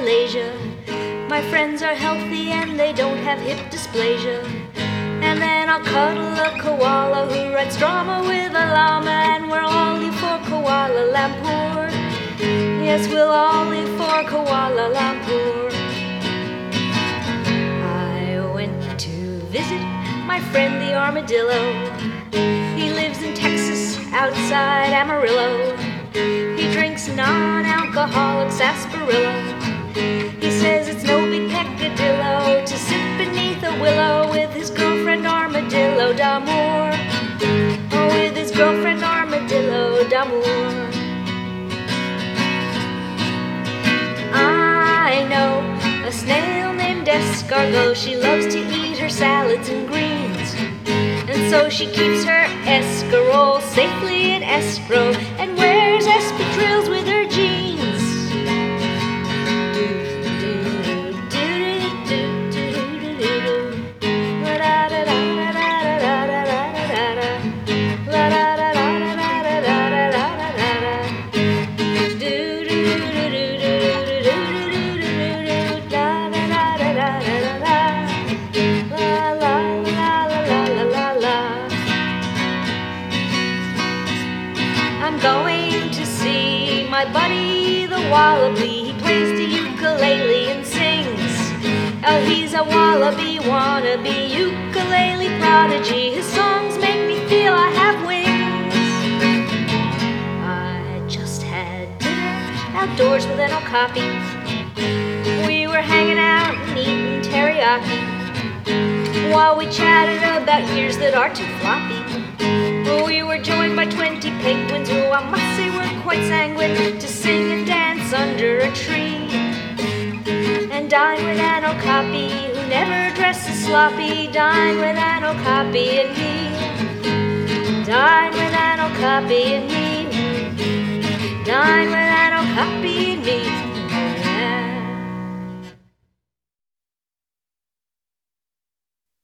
Malaysia. My friends are healthy and they don't have hip dysplasia. And then I'll cuddle a koala who writes drama with a llama, and we'll all leave for Kuala Lumpur. Yes, we'll all leave for Kuala Lumpur. I went to visit my friend the armadillo. He lives in Texas outside Amarillo. He drinks non-alcoholic sarsaparilla. He says it's no big peccadillo to sit beneath a willow with his girlfriend Armadillo D'Amour. Oh, with his girlfriend Armadillo D'Amour. I know a snail named escargot. She loves to eat her salads and greens, and so she keeps her escarole safely in escrow and wears espadrilles with her jeans. I'm going to see my buddy the wallaby. He plays the ukulele and sings. Oh, he's a wallaby wannabe, ukulele prodigy. His songs make me feel I have wings. I just had dinner outdoors with an okapi. We were hanging out and eating teriyaki while we chatted about years that are too floppy. We were joined by 20 penguins who I must say were quite sanguine to sing and dance under a tree, and dine with an okapi who never dresses sloppy. Dine with an okapi and me. Dine with an okapi and me.